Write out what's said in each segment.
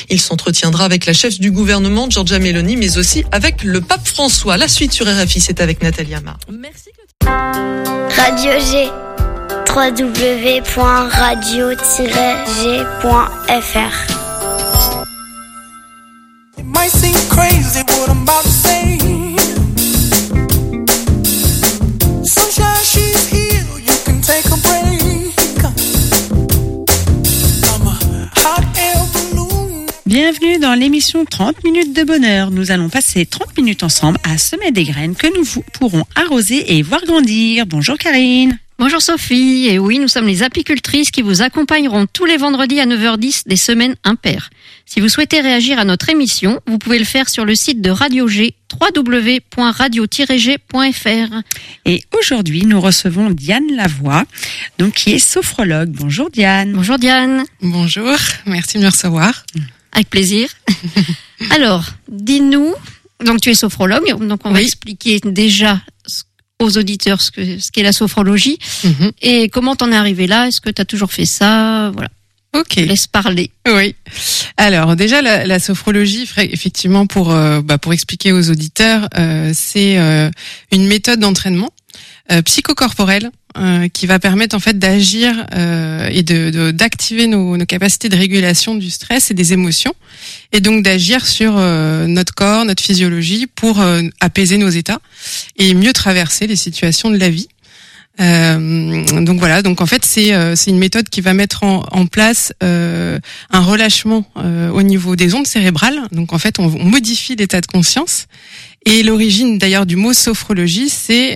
Il s'entretiendra avec la chef du gouvernement, Giorgia Meloni, mais aussi avec le pape François. La suite sur RFI, c'est avec Nathalie Amar. Merci. Radio G. www.radio-g.fr. It might seem crazy what I'm about to say. Sunshine, she's here, you can take a break. I'm a hot air balloon. Bienvenue dans l'émission 30 minutes de bonheur. Nous allons passer 30 minutes ensemble à semer des graines que nous pourrons arroser et voir grandir. Bonjour Karine. Bonjour Sophie, et oui, nous sommes les apicultrices qui vous accompagneront tous les vendredis à 9h10 des semaines impaires. Si vous souhaitez réagir à notre émission, vous pouvez le faire sur le site de Radio G, www.radio-g.fr. Et aujourd'hui, nous recevons Diane Lavoie, donc qui est sophrologue. Bonjour Diane. Bonjour Diane. Bonjour, merci de me recevoir. Avec plaisir. Alors, dis-nous, donc tu es sophrologue, donc on va expliquer déjà aux auditeurs ce qu'est la sophrologie et comment t'en es arrivé là. Est-ce que t'as toujours fait ça? Voilà. Ok. Laisse parler. Oui. Alors déjà la sophrologie, effectivement pour expliquer aux auditeurs, c'est une méthode d'entraînement psychocorporelle qui va permettre en fait d'agir et d'activer nos capacités de régulation du stress et des émotions, et donc d'agir sur notre corps, notre physiologie pour apaiser nos états et mieux traverser les situations de la vie. Donc voilà, donc en fait c'est une méthode qui va mettre en place un relâchement au niveau des ondes cérébrales. Donc en fait on modifie l'état de conscience. Et l'origine d'ailleurs du mot sophrologie, c'est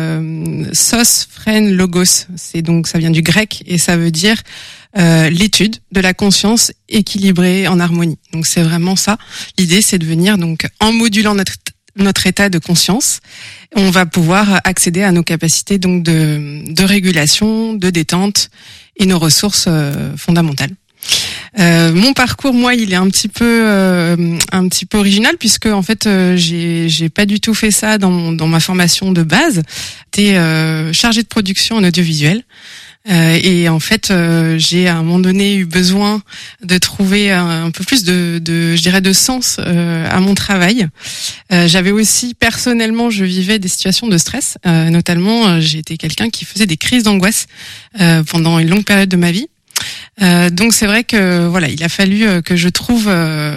sos, phren, logos. C'est donc, ça vient du grec et ça veut dire l'étude de la conscience équilibrée en harmonie. Donc c'est vraiment ça. L'idée, c'est de venir donc en modulant notre état de conscience, on va pouvoir accéder à nos capacités donc de régulation, de détente et nos ressources fondamentales. Mon parcours, moi, il est un petit peu original puisque en fait, j'ai pas du tout fait ça dans ma formation de base. J'étais chargée de production en audiovisuel. Et en fait, j'ai à un moment donné eu besoin de trouver un peu plus de sens à mon travail. J'avais aussi personnellement, je vivais des situations de stress. Notamment, j'ai été quelqu'un qui faisait des crises d'angoisse pendant une longue période de ma vie. Donc c'est vrai que voilà, il a fallu que je trouve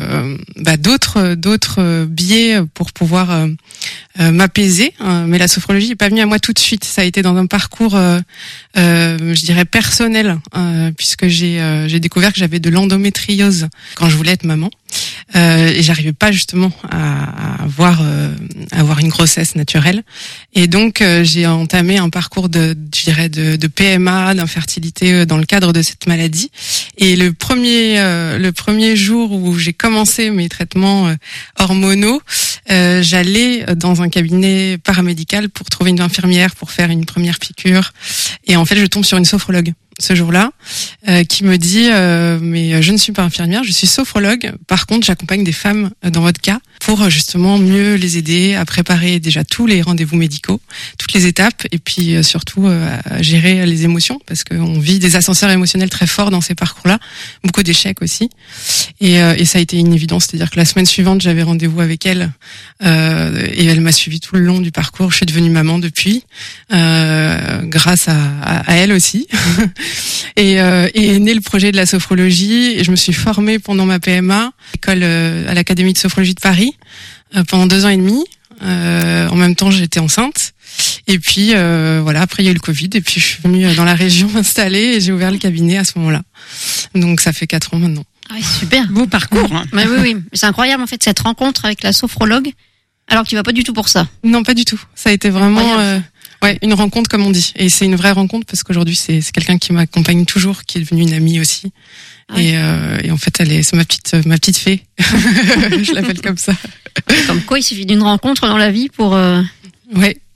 d'autres biais pour pouvoir m'apaiser, mais la sophrologie n'est pas venue à moi tout de suite. Ça a été dans un parcours je dirais personnel, puisque j'ai découvert que j'avais de l'endométriose quand je voulais être maman, et j'arrivais pas justement à avoir une grossesse naturelle, et donc j'ai entamé un parcours de PMA, d'infertilité dans le cadre de cette maladie. Et le premier jour où j'ai commencé mes traitements hormonaux, j'allais dans un cabinet paramédical pour trouver une infirmière pour faire une première piqûre, et en fait je tombe sur une sophrologue ce jour-là, qui me dit mais je ne suis pas infirmière, je suis sophrologue. Par contre, j'accompagne des femmes dans votre cas pour justement mieux les aider à préparer déjà tous les rendez-vous médicaux, toutes les étapes, et puis surtout à gérer les émotions, parce qu'on vit des ascenseurs émotionnels très forts dans ces parcours-là, beaucoup d'échecs aussi. Et ça a été une évidence, c'est-à-dire que la semaine suivante, j'avais rendez-vous avec elle, et elle m'a suivi tout le long du parcours. Je suis devenue maman depuis, grâce à elle aussi. Et est né le projet de la sophrologie, et je me suis formée pendant ma PMA à l'Académie de sophrologie de Paris pendant 2 ans et demi. En même temps, j'étais enceinte. Et puis voilà, après il y a eu le Covid, et puis je suis venue dans la région m'installer et j'ai ouvert le cabinet à ce moment-là. Donc ça fait 4 ans maintenant. Ah oui, super. Beau parcours. Hein. Mais oui. C'est incroyable en fait cette rencontre avec la sophrologue, alors que tu vas pas du tout pour ça. Non, pas du tout. Ça a été vraiment une rencontre comme on dit. Et c'est une vraie rencontre parce qu'aujourd'hui c'est quelqu'un qui m'accompagne toujours, qui est devenu une amie aussi. Ah. Et en fait c'est ma petite fée. Je l'appelle comme ça. Comme quoi il suffit d'une rencontre dans la vie pour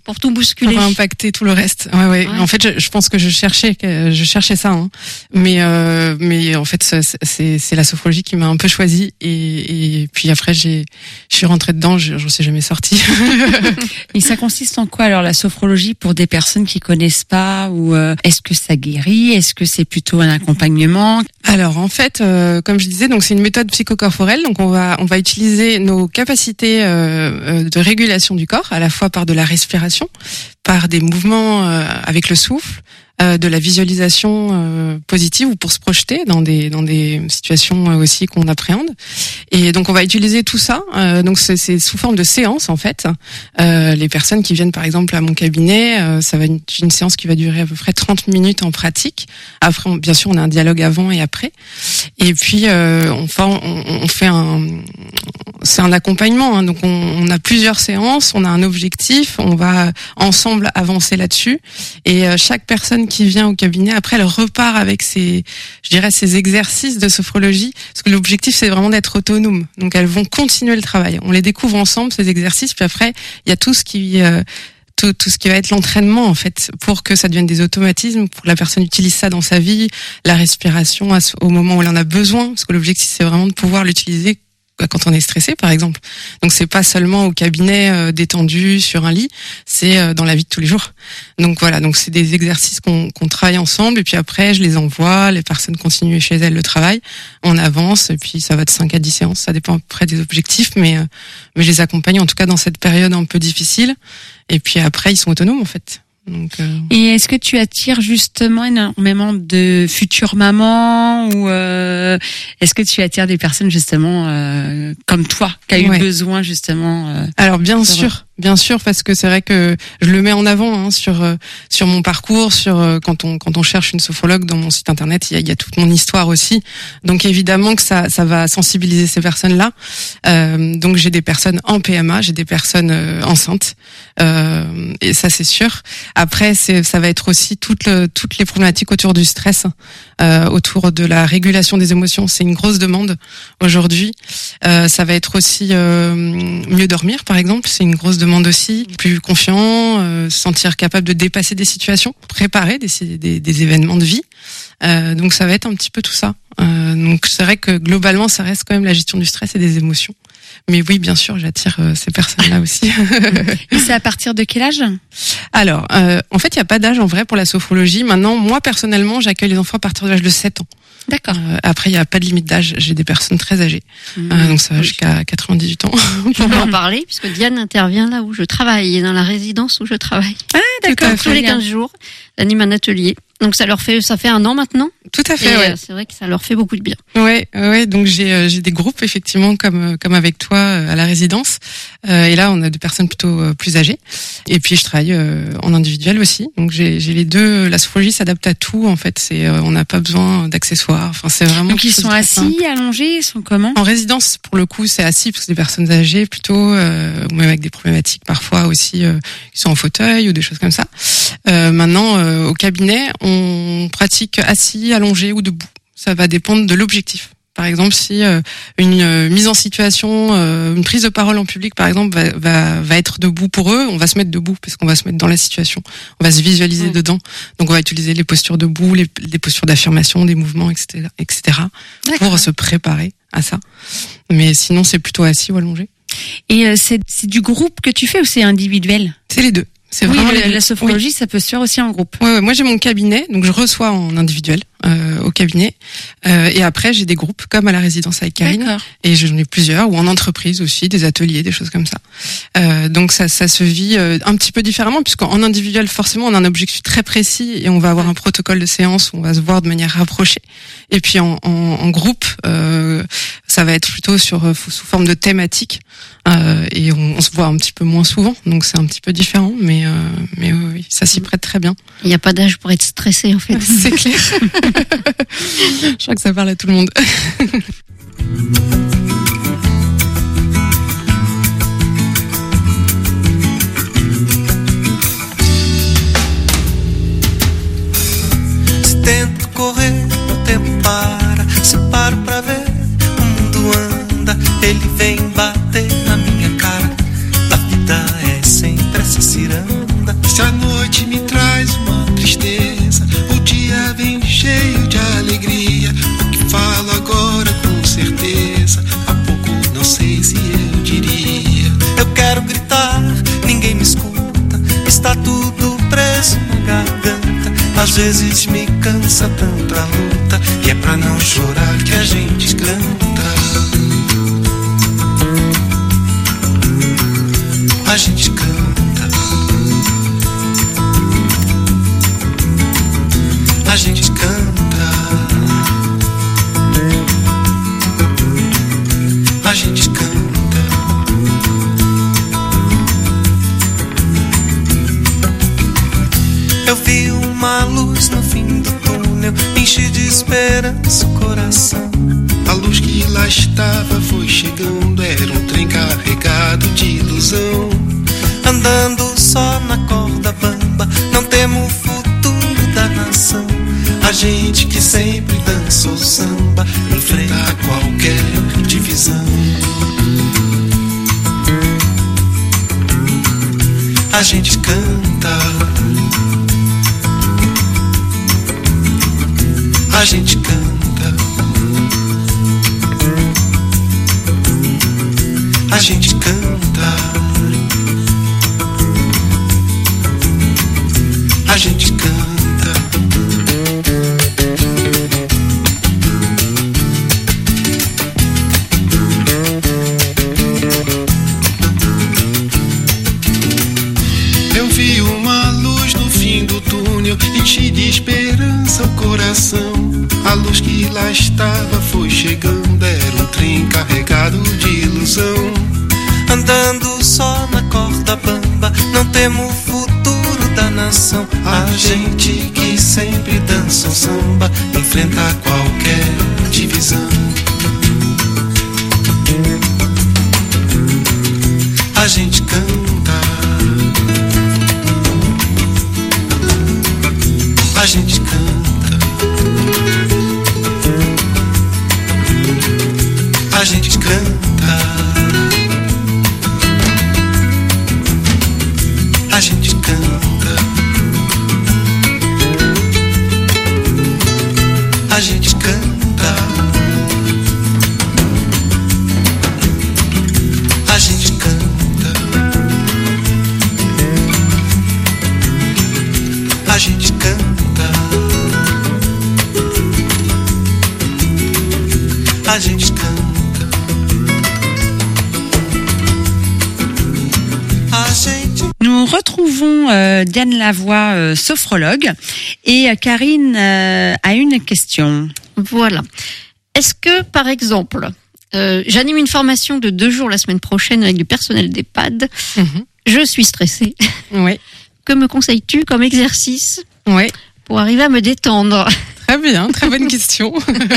pour tout bousculer. Pour impacter tout le reste. Ouais. En fait, je pense que je cherchais ça, hein. Mais en fait, c'est la sophrologie qui m'a un peu choisie et puis après je suis rentrée dedans, j'en suis jamais sortie. Et ça consiste en quoi alors la sophrologie pour des personnes qui connaissent pas ou est-ce que ça guérit, est-ce que c'est plutôt un accompagnement? Alors en fait, comme je disais, donc c'est une méthode psychocorporelle, donc on va utiliser nos capacités de régulation du corps, à la fois par de la respiration, par des mouvements avec le souffle, de la visualisation positive ou pour se projeter dans des situations aussi qu'on appréhende. Et donc on va utiliser tout ça. Donc c'est sous forme de séance en fait. Les personnes qui viennent par exemple à mon cabinet, ça va être une séance qui va durer à peu près 30 minutes en pratique. Après, bien sûr, on a un dialogue avant et après. Et puis on fait c'est un accompagnement. Hein. Donc on a plusieurs séances, on a un objectif, on va ensemble avancer là-dessus. Et chaque personne qui vient au cabinet, après, elle repart avec ses exercices de sophrologie, parce que l'objectif, c'est vraiment d'être autonome. Donc, elles vont continuer le travail. On les découvre ensemble, ces exercices, puis après, il y a tout ce qui va être l'entraînement, en fait, pour que ça devienne des automatismes, pour que la personne utilise ça dans sa vie, la respiration au moment où elle en a besoin, parce que l'objectif, c'est vraiment de pouvoir l'utiliser quand on est stressé, par exemple. Donc c'est pas seulement au cabinet détendu sur un lit, c'est dans la vie de tous les jours. Donc voilà, donc c'est des exercices qu'on travaille ensemble et puis après je les envoie, les personnes continuent chez elles le travail, on avance et puis ça va de 5 à 10 séances, ça dépend après des objectifs, mais je les accompagne en tout cas dans cette période un peu difficile et puis après ils sont autonomes en fait. Donc, Et est-ce que tu attires justement énormément de futures mamans ou est-ce que tu attires des personnes justement comme toi qui a eu besoin justement Alors bien sûr, parce que c'est vrai que je le mets en avant hein, sur mon parcours, quand on cherche une sophrologue dans mon site internet, il y a toute mon histoire aussi. Donc évidemment que ça va sensibiliser ces personnes-là. Donc j'ai des personnes en PMA, j'ai des personnes enceintes, et ça c'est sûr. Après ça va être aussi toutes les problématiques autour du stress, autour de la régulation des émotions. C'est une grosse demande aujourd'hui. Ça va être aussi mieux dormir par exemple, c'est une grosse demande aussi, plus confiant, se sentir capable de dépasser des situations, préparer des événements de vie. Donc ça va être un petit peu tout ça. Donc c'est vrai que globalement ça reste quand même la gestion du stress et des émotions. Mais oui, bien sûr, j'attire ces personnes-là aussi. Et c'est à partir de quel âge ? Alors, en fait, il n'y a pas d'âge en vrai pour la sophrologie. Maintenant, moi personnellement, j'accueille les enfants à partir de l'âge de 7 ans. D'accord. Après, il n'y a pas de limite d'âge. J'ai des personnes très âgées. Donc ça va jusqu'à 98 ans. Je peux en parler, puisque Diane intervient là où je travaille, et dans la résidence où je travaille. Ah, d'accord. Tous les 15 jours, elle anime un atelier. Donc ça fait 1 an maintenant. Tout à fait, ouais. C'est vrai que ça leur fait beaucoup de bien. Ouais. Donc j'ai des groupes effectivement comme avec toi à la résidence. Et là on a des personnes plutôt plus âgées. Et puis je travaille en individuel aussi. Donc j'ai les deux. La sophrologie s'adapte à tout en fait. On n'a pas besoin d'accessoires. Enfin c'est vraiment. Donc ils sont assis, allongés, ils sont comment ? En résidence pour le coup c'est assis parce que c'est des personnes âgées plutôt, ou même avec des problématiques parfois aussi qui sont en fauteuil ou des choses comme ça. Maintenant au cabinet on pratique assis, allongé ou debout. Ça va dépendre de l'objectif. Par exemple, si une mise en situation, une prise de parole en public, par exemple, va être debout pour eux, on va se mettre debout parce qu'on va se mettre dans la situation. On va se visualiser dedans. Donc, on va utiliser les postures debout, les postures d'affirmation, des mouvements, etc. pour se préparer à ça. Mais sinon, c'est plutôt assis ou allongé. Et c'est du groupe que tu fais ou c'est individuel ? C'est les deux. C'est oui, vraiment la sophrologie, ça peut se faire aussi en groupe. Ouais, moi j'ai mon cabinet, donc je reçois en individuel au cabinet, et après j'ai des groupes comme à la résidence avec Karine. D'accord. Et j'en ai plusieurs, ou en entreprise aussi, des ateliers, des choses comme ça. Donc ça se vit un petit peu différemment, puisqu'en individuel forcément on a un objectif très précis et on va avoir un protocole de séance où on va se voir de manière rapprochée. Et puis en groupe, ça va être plutôt sous forme de thématique. Et on se voit un petit peu moins souvent, donc c'est un petit peu différent, mais oui, ça s'y prête très bien. Il n'y a pas d'âge pour être stressé en fait. C'est clair. Je crois que ça parle à tout le monde. Se tento correr, o tempo para. Se paro pra ver, o mundo anda. Ele vem bater na minha cara. A vida é sempre essa ciranda. vezes me cansa tanto a luta, e é pra não chorar que a gente canta. A gente canta. A gente canta. A gente canta. Eu vi uma luz no fim do túnel, enchi de esperança o coração. A luz que lá estava foi chegando, era um trem carregado de ilusão. Andando só na corda bamba, não temo o futuro da nação. A gente que sempre dançou samba, enfrenta qualquer divisão. A gente canta. A gente canta. A gente canta. A gente canta. Eu vi uma luz no fim do túnel, enchi de esperança o coração. A luz que lá estava foi chegando, era um trem carregado de ilusão. Andando só na corda bamba, não temo o futuro da nação. A gente que sempre dança o samba, enfrenta qualquer divisão. A gente canta. A gente canta. A gente canta. A gente canta. A gente canta. A gente canta. A gente canta. A gente canta. Nous retrouvons Diane Lavoie, sophrologue, et Karine a une question. Voilà. Est-ce que, par exemple, j'anime une formation de 2 jours la semaine prochaine avec du personnel d'EHPAD, je suis stressée. Oui. Que me conseilles-tu comme exercice pour arriver à me détendre ? Très bien, très bonne question.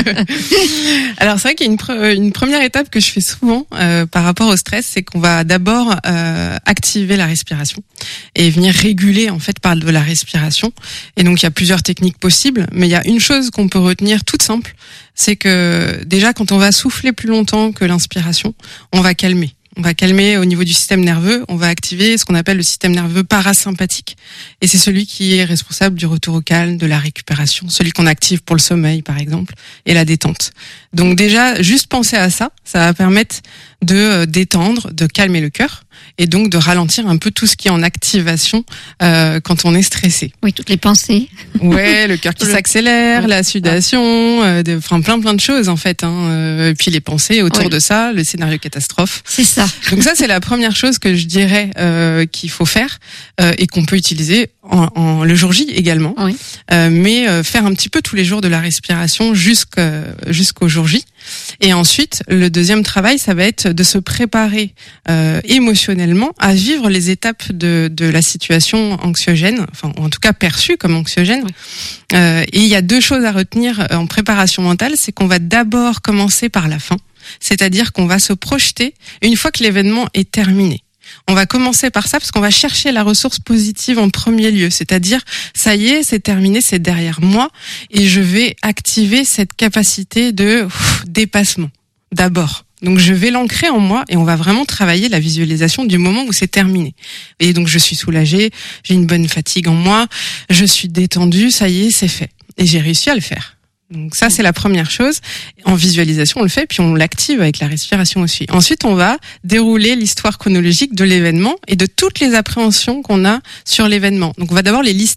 Alors c'est vrai qu'il y a une première étape que je fais souvent par rapport au stress, c'est qu'on va d'abord activer la respiration et venir réguler en fait par de la respiration. Et donc il y a plusieurs techniques possibles, mais il y a une chose qu'on peut retenir toute simple, c'est que déjà quand on va souffler plus longtemps que l'inspiration, on va calmer. On va calmer au niveau du système nerveux, on va activer ce qu'on appelle le système nerveux parasympathique. Et c'est celui qui est responsable du retour au calme, de la récupération, celui qu'on active pour le sommeil par exemple, et la détente. Donc déjà, juste penser à ça, ça va permettre de détendre, de calmer le cœur, et donc de ralentir un peu tout ce qui est en activation quand on est stressé. Oui, toutes les pensées. Ouais, le cœur qui s'accélère, la sudation, enfin plein de choses en fait. Et puis les pensées autour de ça, le scénario catastrophe. C'est ça. Donc ça, c'est la première chose que je dirais qu'il faut faire et qu'on peut utiliser en le jour J également. Oui. Mais faire un petit peu tous les jours de la respiration jusqu'au jour J. Et ensuite, le deuxième travail, ça va être de se préparer émotionnellement à vivre les étapes de la situation anxiogène, enfin en tout cas perçue comme anxiogène. Oui. Et il y a 2 choses à retenir en préparation mentale, c'est qu'on va d'abord commencer par la fin, c'est-à-dire qu'on va se projeter une fois que l'événement est terminé. On va commencer par ça parce qu'on va chercher la ressource positive en premier lieu, c'est-à-dire ça y est, c'est terminé, c'est derrière moi et je vais activer cette capacité de dépassement d'abord. Donc je vais l'ancrer en moi et on va vraiment travailler la visualisation du moment où c'est terminé. Et donc je suis soulagée, j'ai une bonne fatigue en moi, je suis détendue, ça y est, c'est fait. Et j'ai réussi à le faire. Donc ça, c'est la première chose. En visualisation, on le fait, puis on l'active avec la respiration aussi. Ensuite, on va dérouler l'histoire chronologique de l'événement et de toutes les appréhensions qu'on a sur l'événement. Donc on va d'abord les lister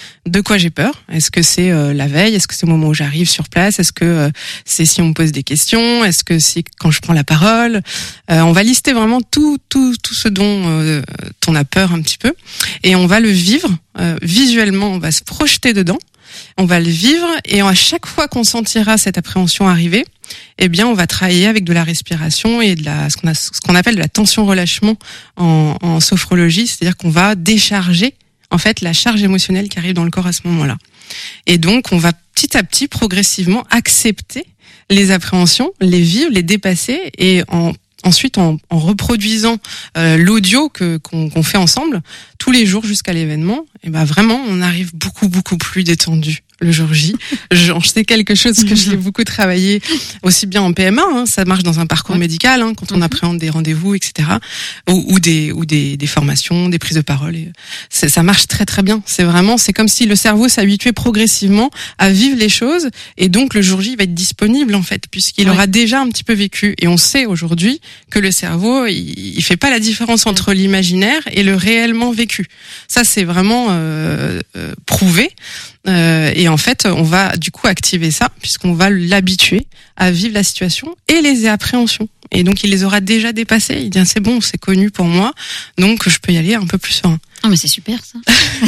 de quoi j'ai peur. Est-ce que c'est la veille? Est-ce que c'est au moment où j'arrive sur place? Est-ce que c'est si on me pose des questions? Est-ce que c'est quand je prends la parole? On va lister vraiment tout ce dont on a peur un petit peu, et on va le vivre visuellement. On va se projeter dedans. On va le vivre, et à chaque fois qu'on sentira cette appréhension arriver, eh bien, on va travailler avec de la respiration et ce qu'on appelle de la tension-relâchement en sophrologie, c'est-à-dire qu'on va décharger en fait la charge émotionnelle qui arrive dans le corps à ce moment-là. Et donc, on va petit à petit, progressivement, accepter les appréhensions, les vivre, les dépasser, et ensuite, en reproduisant l'audio qu'on fait ensemble tous les jours jusqu'à l'événement, et ben vraiment, on arrive beaucoup plus détendu le jour J. J'en sais quelque chose que je l'ai beaucoup travaillé aussi bien en PMA, hein, ça marche dans un parcours médical, hein, quand on appréhende des rendez-vous, etc., ou des formations, des prises de parole. Et ça marche très bien. C'est comme si le cerveau s'habituait progressivement à vivre les choses, et donc le jour J va être disponible en fait, puisqu'il aura déjà un petit peu vécu. Et on sait aujourd'hui que le cerveau, il fait pas la différence entre l'imaginaire et le réellement vécu. Ça, c'est vraiment prouvé. Et en fait, on va du coup activer ça, puisqu'on va l'habituer à vivre la situation et les appréhensions. Et donc, il les aura déjà dépassés. Il dit, c'est bon, c'est connu pour moi, donc je peux y aller un peu plus serein. Ah, mais c'est super, ça.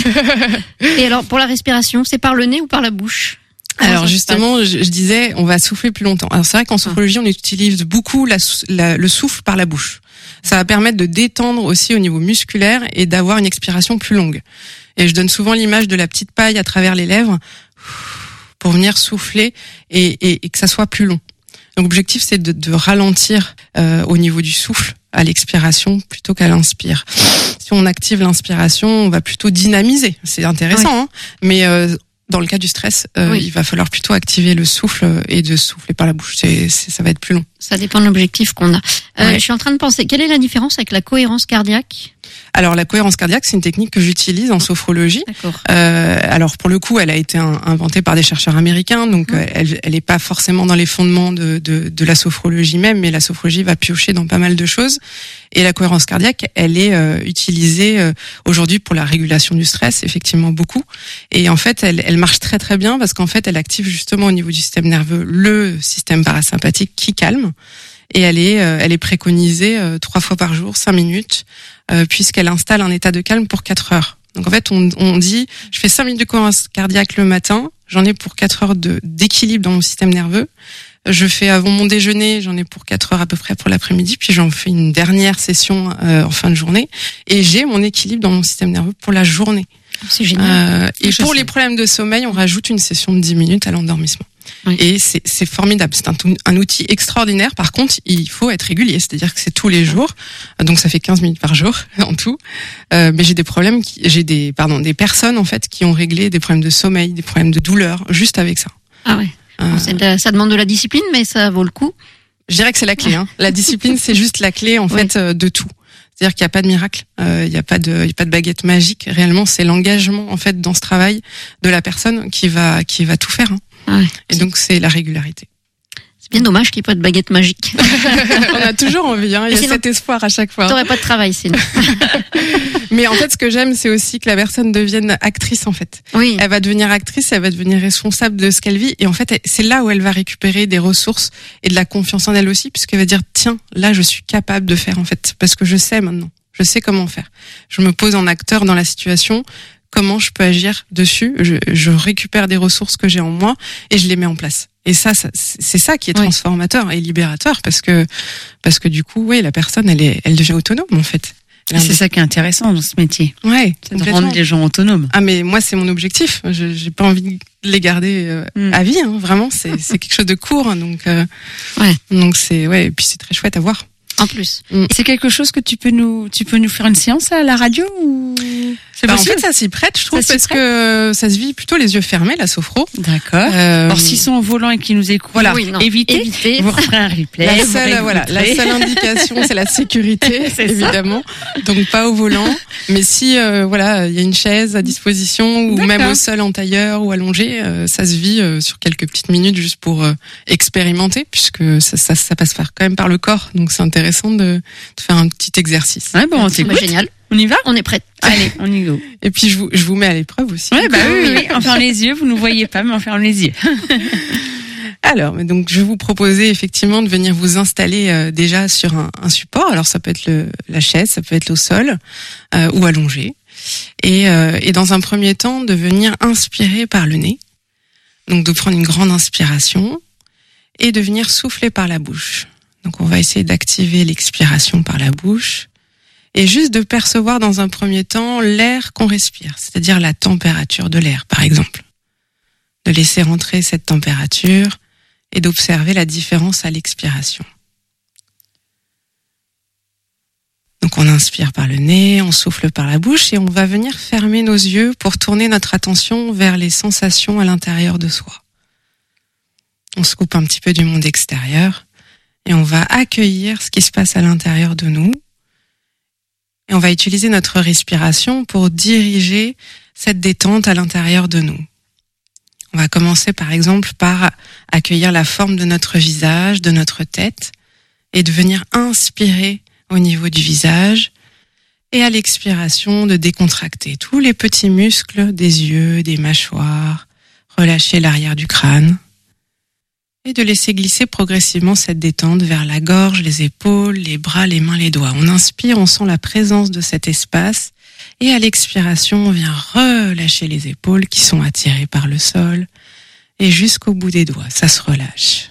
Et alors, pour la respiration, c'est par le nez ou par la bouche? Alors justement, je disais, on va souffler plus longtemps. Alors c'est vrai qu'en sophrologie, on utilise beaucoup le souffle par la bouche. Ça va permettre de détendre aussi au niveau musculaire et d'avoir une expiration plus longue. Et je donne souvent l'image de la petite paille à travers les lèvres pour venir souffler et que ça soit plus long. Donc l'objectif, c'est de ralentir au niveau du souffle à l'expiration plutôt qu'à l'inspire. Si on active l'inspiration, on va plutôt dynamiser. C'est intéressant, hein, mais dans le cas du stress, il va falloir plutôt activer le souffle et de souffler par la bouche. Ça va être plus long. Ça dépend de l'objectif qu'on a. Je suis en train de penser, quelle est la différence avec la cohérence cardiaque? Alors la cohérence cardiaque, c'est une technique que j'utilise en sophrologie. D'accord. Alors pour le coup, elle a été inventée par des chercheurs américains, donc elle est pas forcément dans les fondements de la sophrologie même, mais la sophrologie va piocher dans pas mal de choses. Et la cohérence cardiaque, elle est utilisée aujourd'hui pour la régulation du stress, effectivement beaucoup. Et en fait, elle marche très bien parce qu'en fait, elle active justement au niveau du système nerveux le système parasympathique qui calme. Et elle est préconisée 3 fois par jour, 5 minutes, puisqu'elle installe un état de calme pour 4 heures. Donc en fait, on dit, je fais 5 minutes de cohérence cardiaque le matin, j'en ai pour 4 heures d'équilibre dans mon système nerveux. Je fais avant mon déjeuner, j'en ai pour 4 heures à peu près pour l'après-midi, puis j'en fais une dernière session en fin de journée, et j'ai mon équilibre dans mon système nerveux pour la journée. C'est génial. Et pour les problèmes de sommeil, on rajoute une session de 10 minutes à l'endormissement. Oui. Et c'est formidable, c'est un outil extraordinaire. Par contre, il faut être régulier, c'est-à-dire que c'est tous les jours, donc ça fait 15 minutes par jour en tout. Mais j'ai des personnes en fait qui ont réglé des problèmes de sommeil, des problèmes de douleur juste avec ça. Ah ouais. Ça demande de la discipline, mais ça vaut le coup. Je dirais que c'est la clé. Hein. La discipline, c'est juste la clé en fait de tout. C'est-à-dire qu'il n'y a pas de miracle, il n'y a pas de baguette magique. Réellement, c'est l'engagement en fait dans ce travail de la personne qui va tout faire. Hein. Ah ouais. Et donc c'est la régularité. C'est bien dommage qu'il n'y ait pas de baguette magique. On a toujours envie, hein. Il y a cet espoir à chaque fois. T'aurais pas de travail sinon. Mais en fait, ce que j'aime, c'est aussi que la personne devienne actrice en fait. Oui. Elle va devenir actrice, elle va devenir responsable de ce qu'elle vit, et en fait, c'est là où elle va récupérer des ressources et de la confiance en elle aussi, puisqu'elle va dire tiens, là, je suis capable de faire en fait, parce que je sais maintenant, je sais comment faire. Je me pose en acteur dans la situation. Comment je peux agir dessus, je récupère des ressources que j'ai en moi et je les mets en place. Et ça c'est ça qui est transformateur et libérateur parce que du coup, la personne, elle devient autonome en fait. C'est ça qui est intéressant dans ce métier. Ouais, c'est de rendre les gens autonomes. Ah mais moi c'est mon objectif. J'ai pas envie de les garder à vie. Hein. Vraiment, c'est quelque chose de court. Donc c'est et puis c'est très chouette à voir. En plus. C'est quelque chose que tu peux nous faire une séance à la radio ou en fait, ça s'y prête, je trouve, parce que ça se vit plutôt les yeux fermés, la sophro. D'accord. Alors, s'ils sont au volant et qu'ils nous écoutent, évitez. Vous referez un replay. La seule indication, c'est la sécurité, évidemment. Donc, pas au volant. Mais si, il y a une chaise à disposition, ou même au sol en tailleur ou allongé, ça se vit sur quelques petites minutes juste pour expérimenter, puisque ça passe quand même par le corps. Donc, c'est intéressant de faire un petit exercice. Ouais, bon, c'est génial. On y va? On est prête. Allez, on y go. Et puis je vous mets à l'épreuve aussi. Ouais, bah oui. On ferme les yeux. Vous nous voyez pas, mais on ferme les yeux. Alors, donc je vais vous proposer effectivement de venir vous installer déjà sur un support. Alors ça peut être la chaise, ça peut être au sol ou allongé. Et dans un premier temps, de venir inspirer par le nez. Donc de prendre une grande inspiration et de venir souffler par la bouche. Donc on va essayer d'activer l'expiration par la bouche et juste de percevoir dans un premier temps l'air qu'on respire, c'est-à-dire la température de l'air par exemple. De laisser rentrer cette température et d'observer la différence à l'expiration. Donc on inspire par le nez, on souffle par la bouche et on va venir fermer nos yeux pour tourner notre attention vers les sensations à l'intérieur de soi. On se coupe un petit peu du monde extérieur et on va accueillir ce qui se passe à l'intérieur de nous. Et on va utiliser notre respiration pour diriger cette détente à l'intérieur de nous. On va commencer par exemple par accueillir la forme de notre visage, de notre tête et de venir inspirer au niveau du visage et à l'expiration de décontracter tous les petits muscles des yeux, des mâchoires, relâcher l'arrière du crâne et de laisser glisser progressivement cette détente vers la gorge, les épaules, les bras, les mains, les doigts. On inspire, on sent la présence de cet espace et à l'expiration, on vient relâcher les épaules qui sont attirées par le sol et jusqu'au bout des doigts, ça se relâche.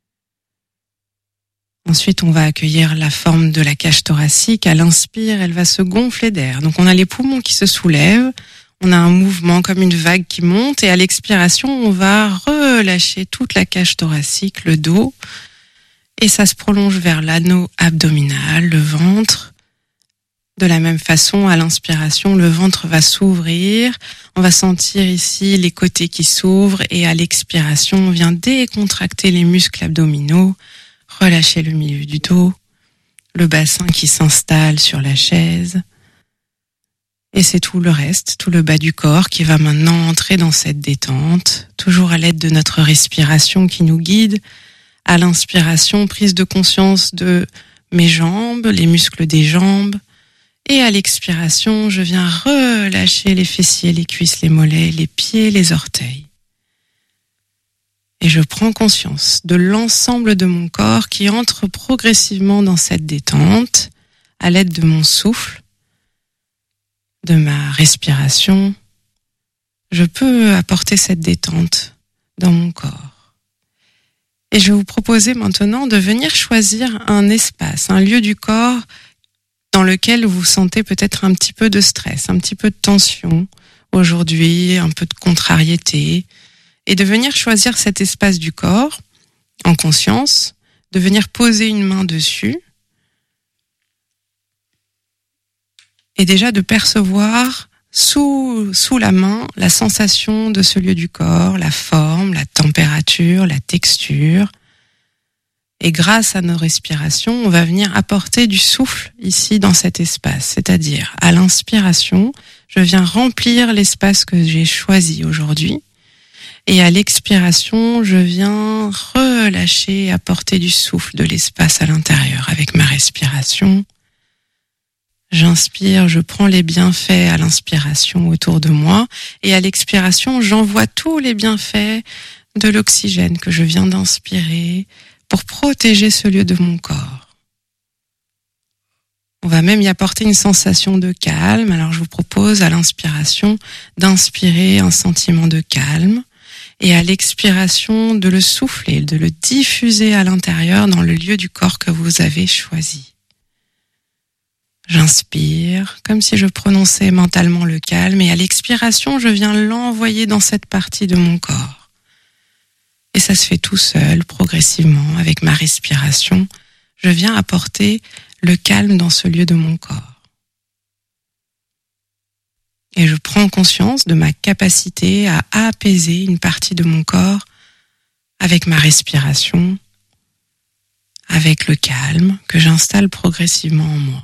Ensuite, on va accueillir la forme de la cage thoracique. À l'inspire, elle va se gonfler d'air. Donc, on a les poumons qui se soulèvent. On a un mouvement comme une vague qui monte. Et à l'expiration, on va relâcher toute la cage thoracique, le dos. Et ça se prolonge vers l'anneau abdominal, le ventre. De la même façon, à l'inspiration, le ventre va s'ouvrir. On va sentir ici les côtés qui s'ouvrent. Et à l'expiration, on vient décontracter les muscles abdominaux. Relâcher le milieu du dos, le bassin qui s'installe sur la chaise. Et c'est tout le reste, tout le bas du corps qui va maintenant entrer dans cette détente, toujours à l'aide de notre respiration qui nous guide. À l'inspiration, prise de conscience de mes jambes, les muscles des jambes. Et à l'expiration, je viens relâcher les fessiers, les cuisses, les mollets, les pieds, les orteils. Et je prends conscience de l'ensemble de mon corps qui entre progressivement dans cette détente à l'aide de mon souffle, de ma respiration. Je peux apporter cette détente dans mon corps. Et je vais vous proposer maintenant de venir choisir un espace, un lieu du corps dans lequel vous sentez peut-être un petit peu de stress, un petit peu de tension aujourd'hui, un peu de contrariété. Et de venir choisir cet espace du corps, en conscience, de venir poser une main dessus, et déjà de percevoir sous la main la sensation de ce lieu du corps, la forme, la température, la texture. Et grâce à nos respirations, on va venir apporter du souffle ici dans cet espace, c'est-à-dire à l'inspiration, je viens remplir l'espace que j'ai choisi aujourd'hui. Et à l'expiration, je viens relâcher, apporter du souffle, de l'espace à l'intérieur avec ma respiration. J'inspire, je prends les bienfaits à l'inspiration autour de moi. Et à l'expiration, j'envoie tous les bienfaits de l'oxygène que je viens d'inspirer pour protéger ce lieu de mon corps. On va même y apporter une sensation de calme. Alors je vous propose à l'inspiration d'inspirer un sentiment de calme. Et à l'expiration, de le souffler, de le diffuser à l'intérieur dans le lieu du corps que vous avez choisi. J'inspire, comme si je prononçais mentalement le calme, et à l'expiration, je viens l'envoyer dans cette partie de mon corps. Et ça se fait tout seul, progressivement, avec ma respiration. Je viens apporter le calme dans ce lieu de mon corps. Et je prends conscience de ma capacité à apaiser une partie de mon corps avec ma respiration, avec le calme que j'installe progressivement en moi.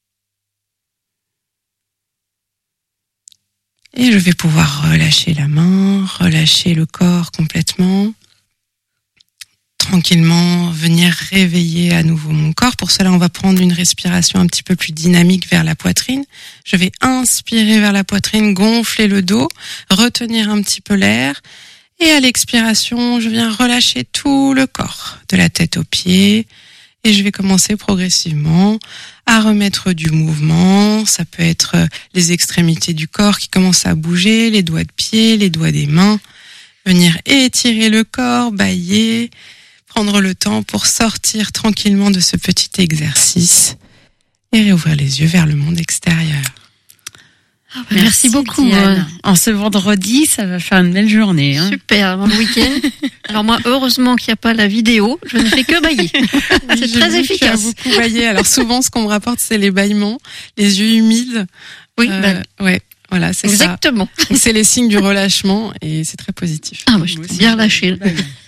Et je vais pouvoir relâcher la main, relâcher le corps complètement. tranquillement venir réveiller à nouveau mon corps. Pour cela, on va prendre une respiration un petit peu plus dynamique vers la poitrine. Je vais inspirer vers la poitrine, gonfler le dos, retenir un petit peu l'air. Et à l'expiration, je viens relâcher tout le corps, de la tête aux pieds. Et je vais commencer progressivement à remettre du mouvement. Ça peut être les extrémités du corps qui commencent à bouger, les doigts de pied, les doigts des mains. Venir étirer le corps, bâiller, prendre le temps pour sortir tranquillement de ce petit exercice et réouvrir les yeux vers le monde extérieur. Merci beaucoup. Diane. En ce vendredi, ça va faire une belle journée. Hein. Super, avant le week-end. Alors moi, heureusement qu'il n'y a pas la vidéo, je ne fais que bâiller. C'est très efficace. Tu as beaucoup bâillé. Alors souvent, ce qu'on me rapporte, c'est les bâillements, les yeux humides. Oui, ouais. Voilà, c'est exactement. Ça. Donc, c'est les signes du relâchement et c'est très positif. Ah ouais, je t'ai bien relâché.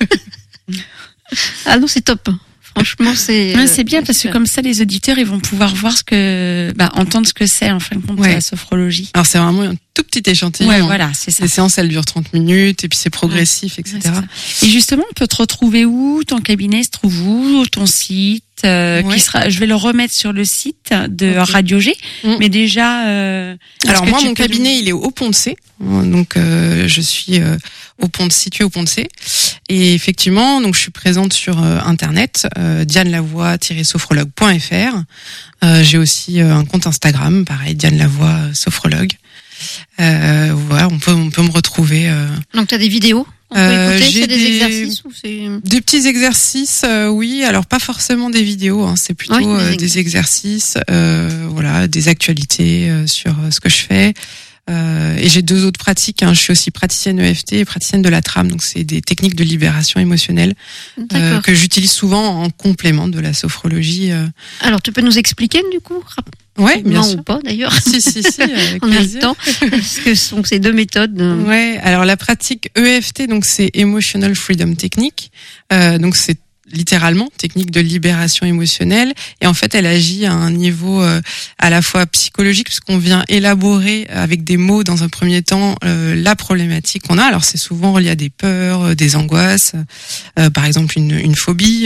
Ah non, c'est top. Franchement, c'est bien parce que comme ça, les auditeurs, ils vont pouvoir voir entendre ce que c'est en fin de compte la sophrologie. Alors c'est vraiment un tout petit échantillon. Ouais, voilà, c'est ça. Les séances, elles durent 30 minutes et puis c'est progressif, etc. Et justement, on peut te retrouver où? Ton cabinet se trouve où? Ton site qui sera, je vais le remettre sur le site de Radio G. Mais déjà, alors moi, mon cabinet, il est au Pont de C. Donc je suis situé au Pont de C. Et effectivement, donc je suis présente sur internet, dianelavoie-sophrologue.fr. J'ai aussi un compte Instagram, pareil, Diane Lavoie sophrologue. Voilà, on peut me retrouver. Donc tu as des vidéos? On peut écouter, c'est des exercices ou c'est... Des petits exercices, oui. Alors pas forcément des vidéos, hein, c'est plutôt des exercices, voilà, des actualités sur ce que je fais. Et j'ai 2 autres pratiques. Hein. Je suis aussi praticienne EFT et praticienne de la trame. Donc c'est des techniques de libération émotionnelle que j'utilise souvent en complément de la sophrologie. Alors tu peux nous expliquer du coup? Ouais, bien sûr. Ou pas d'ailleurs. Si, avec on a le temps. Ce que sont ces 2 méthodes. Ouais. Alors la pratique EFT, donc c'est Emotional Freedom Technique. Donc c'est littéralement technique de libération émotionnelle, et en fait elle agit à un niveau à la fois psychologique, puisqu'on vient élaborer avec des mots dans un premier temps la problématique qu'on a. Alors c'est souvent relié à des peurs, des angoisses, par exemple une phobie,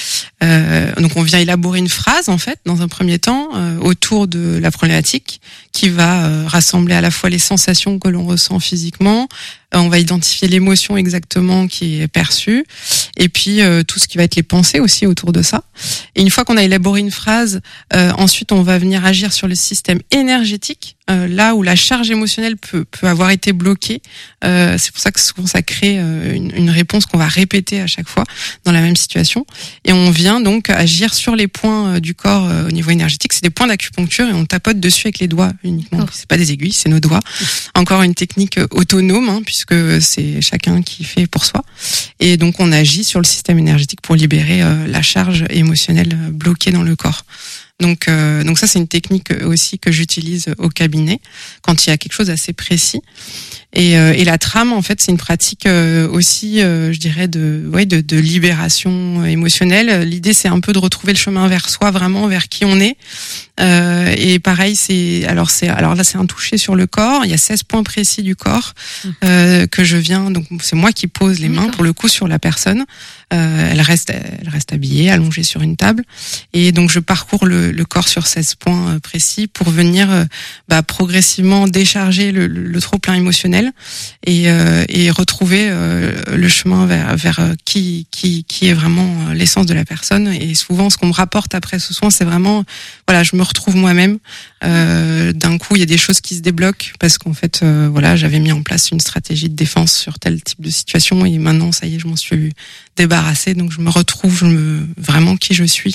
donc on vient élaborer une phrase en fait dans un premier temps autour de la problématique, qui va rassembler à la fois les sensations que l'on ressent physiquement, on va identifier l'émotion exactement qui est perçue, et puis tout ce qui va être les pensées aussi autour de ça. Et une fois qu'on a élaboré une phrase, ensuite on va venir agir sur le système énergétique, là où la charge émotionnelle peut avoir été bloquée. C'est pour ça que souvent ça crée une réponse qu'on va répéter à chaque fois dans la même situation. Et on vient donc agir sur les points du corps au niveau énergétique. C'est des points d'acupuncture et on tapote dessus avec les doigts uniquement. C'est pas des aiguilles, c'est nos doigts. Encore une technique autonome, hein, puisque c'est chacun qui fait pour soi. Et donc on agit sur le système énergétique pour libérer la charge émotionnelle bloquée dans le corps. Donc ça c'est une technique aussi que j'utilise au cabinet quand il y a quelque chose d'assez précis. Et la trame en fait c'est une pratique aussi je dirais de libération émotionnelle. L'idée c'est un peu de retrouver le chemin vers soi, vraiment vers qui on est. Et pareil alors là c'est un toucher sur le corps. Il y a 16 points précis du corps que je viens, donc c'est moi qui pose les mains pour le coup sur la personne. Elle reste habillée, allongée sur une table, et donc je parcours le corps sur 16 points précis pour venir progressivement décharger le trop plein émotionnel et retrouver le chemin vers qui est vraiment l'essence de la personne. Et souvent ce qu'on me rapporte après ce soin, c'est vraiment voilà, je me retrouve moi-même. D'un coup il y a des choses qui se débloquent parce qu'en fait voilà, j'avais mis en place une stratégie de défense sur tel type de situation, et maintenant ça y est, je m'en suis débarrassée, donc je me retrouve vraiment qui je suis.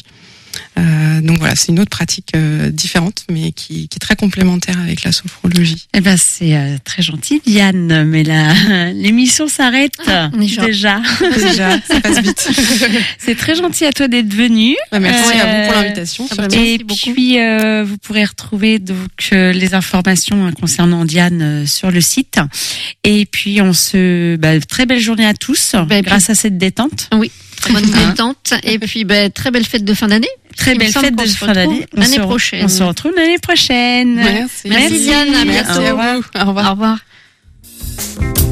Donc voilà, c'est une autre pratique différente, mais qui est très complémentaire avec la sophrologie. Eh ben c'est très gentil, Diane, mais l'émission s'arrête déjà. Ça passe vite. C'est très gentil à toi d'être venue. Merci à vous pour l'invitation. Et puis vous pourrez retrouver donc les informations concernant Diane sur le site. Et puis très belle journée à tous, grâce à cette détente. Oui. Très bonne détente. Et puis, très belle fête de fin d'année. Très belle fête de fin d'année. L'année prochaine. On se retrouve l'année prochaine. Merci Diane. À bientôt. Merci à vous. Au revoir. Au revoir.